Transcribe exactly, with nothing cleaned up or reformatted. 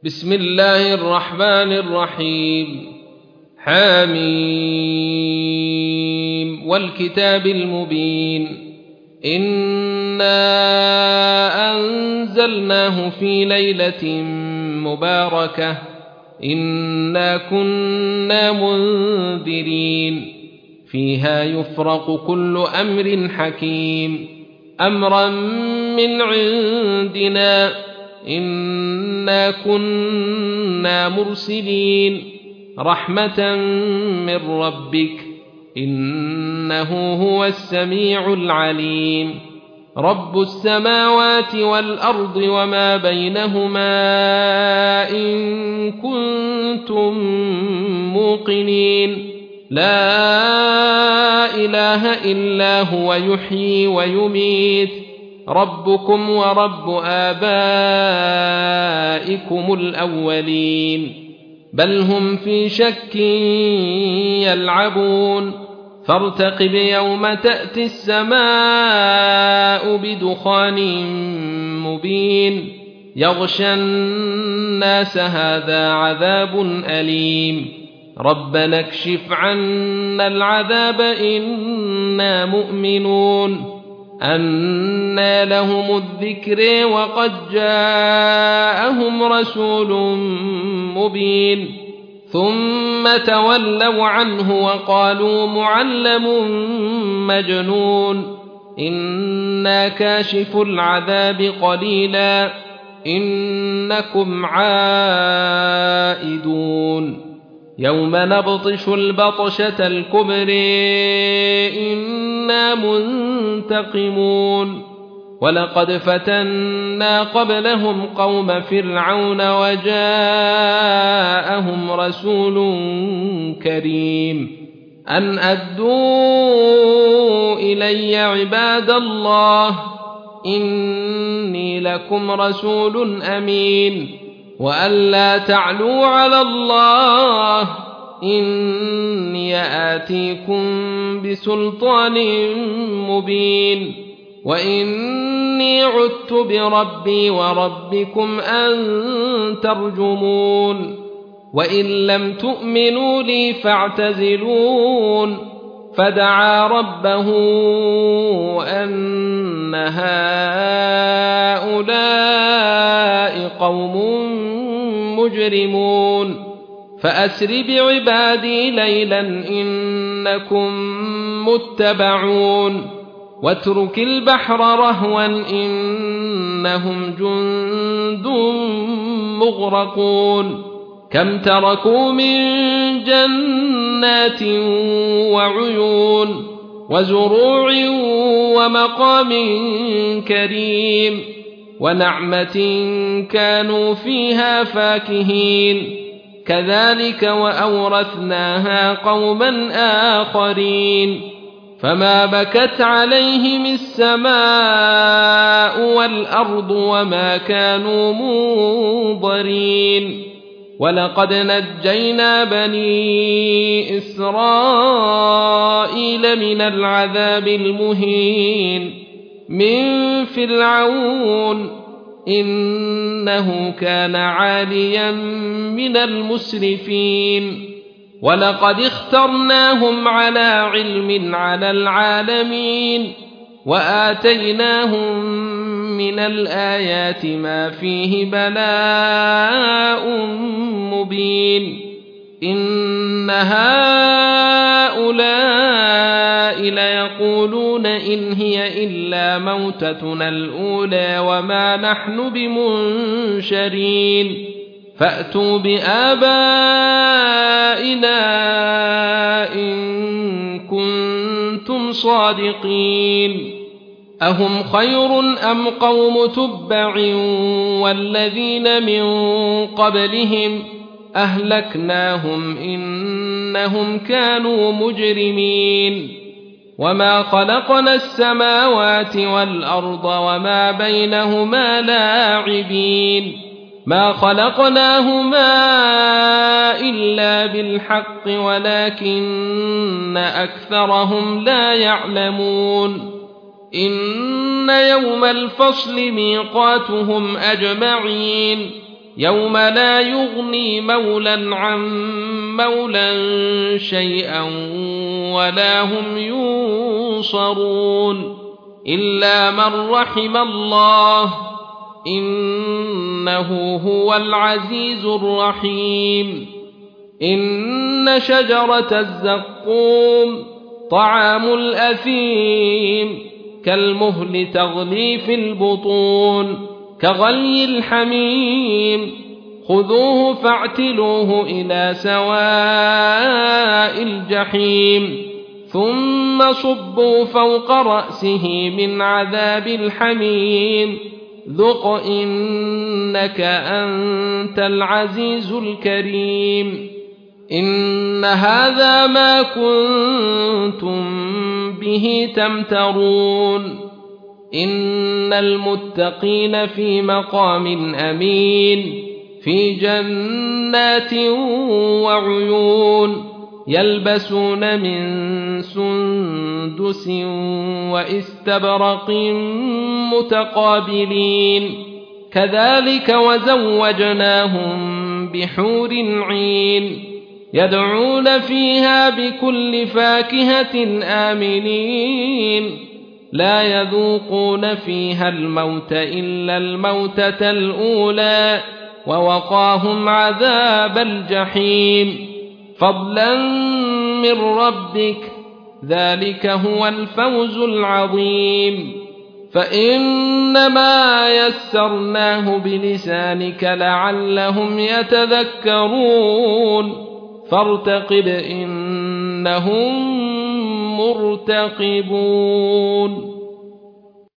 بسم الله الرحمن الرحيم حميم والكتاب المبين إنا أنزلناه في ليلة مباركة إنا كنا منذرين فيها يفرق كل أمر حكيم أمرا من عندنا إنا كنا مرسلين رحمة من ربك إنه هو السميع العليم رب السماوات والأرض وما بينهما إن كنتم موقنين لا إله إلا هو يحيي ويميت ربكم ورب آبائكم الأولين بل هم في شك يلعبون فارتقب يوم تأتي السماء بدخان مبين يغشى الناس هذا عذاب أليم ربنا اكشف عنا العذاب إنا مؤمنون أنى لهم الذكر وقد جاءهم رسول مبين ثم تولوا عنه وقالوا معلم مجنون إنا كاشف العذاب قليلا إنكم عائدون يوم نبطش البطشة الكبر إنا منتقمون ولقد فتنا قبلهم قوم فرعون وجاءهم رسول كريم أن أدوا إلي عباد الله إني لكم رسول أمين وأن لا تعلوا على الله إني آتيكم بسلطان مبين وإني عدت بربي وربكم أن ترجمون وإن لم تؤمنوا لي فاعتزلون فدعا ربه أن هؤلاء قوم مجرمون فأسر بعبادي ليلا إنكم متبعون واترك البحر رهوا إنهم جند مغرقون كم تركوا من جنات وعيون وزروع ومقام كريم ونعمة كانوا فيها فاكهين كذلك وأورثناها قوما آخرين فما بكت عليهم السماء والأرض وما كانوا منظرين ولقد نجينا بني إسرائيل من العذاب المهين من فرعون إنه كان عاليا من المسرفين ولقد اخترناهم على علم على العالمين وآتيناهم من الآيات ما فيه بلاء مبين إن هؤلاء ليقولون إن هي إلا موتتنا الأولى وما نحن بمنشرين فأتوا بآبائنا إن كنتم صادقين أهم خير أم قوم تبع والذين من قبلهم أهلكناهم إنهم كانوا مجرمين وما خلقنا السماوات والأرض وما بينهما لاعبين ما خلقناهما إلا بالحق ولكن أكثرهم لا يعلمون إن يوم الفصل ميقاتهم أجمعين يوم لا يغني مولى عن مولى شيئا ولا هم ينصرون إلا من رحم الله إنه هو العزيز الرحيم. إن شجرة الزقوم طعام الأثيم كالمهل تغلي في البطون كغلي الحميم خذوه فاعتلوه إلى سواء الجحيم ثم صبوا فوق رأسه من عذاب الحميم ذق إنك أنت العزيز الكريم. إن هذا ما كنتم به تمترون إن المتقين في مقام أمين في جنات وعيون يلبسون من سندس واستبرق متقابلين كذلك وزوجناهم بحور عين يدعون فيها بكل فاكهة آمنين لا يذوقون فيها الموت إلا الموتة الأولى ووقاهم عذاب الجحيم فضلا من ربك ذلك هو الفوز العظيم. فإنما يسرناه بلسانك لعلهم يتذكرون فارتقب إنهم مرتقبون.